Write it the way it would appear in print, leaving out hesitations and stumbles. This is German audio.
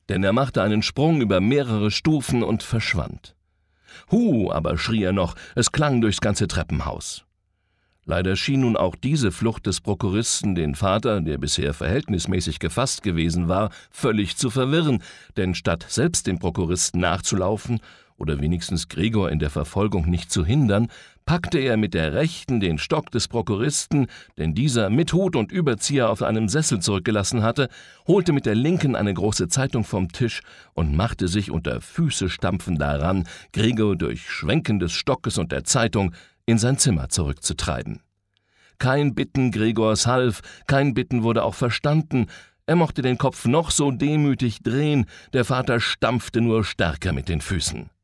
denn er machte einen Sprung über mehrere Stufen und verschwand. »Hu«, aber schrie er noch, es klang durchs ganze Treppenhaus. Leider schien nun auch diese Flucht des Prokuristen den Vater, der bisher verhältnismäßig gefasst gewesen war, völlig zu verwirren, denn statt selbst dem Prokuristen nachzulaufen oder wenigstens Gregor in der Verfolgung nicht zu hindern, packte er mit der rechten den Stock des Prokuristen, den dieser mit Hut und Überzieher auf einem Sessel zurückgelassen hatte, holte mit der linken eine große Zeitung vom Tisch und machte sich unter Füßestampfen daran, Gregor durch Schwenken des Stockes und der Zeitung in sein Zimmer zurückzutreiben. Kein Bitten Gregors half, kein Bitten wurde auch verstanden. Er mochte den Kopf noch so demütig drehen, der Vater stampfte nur stärker mit den Füßen.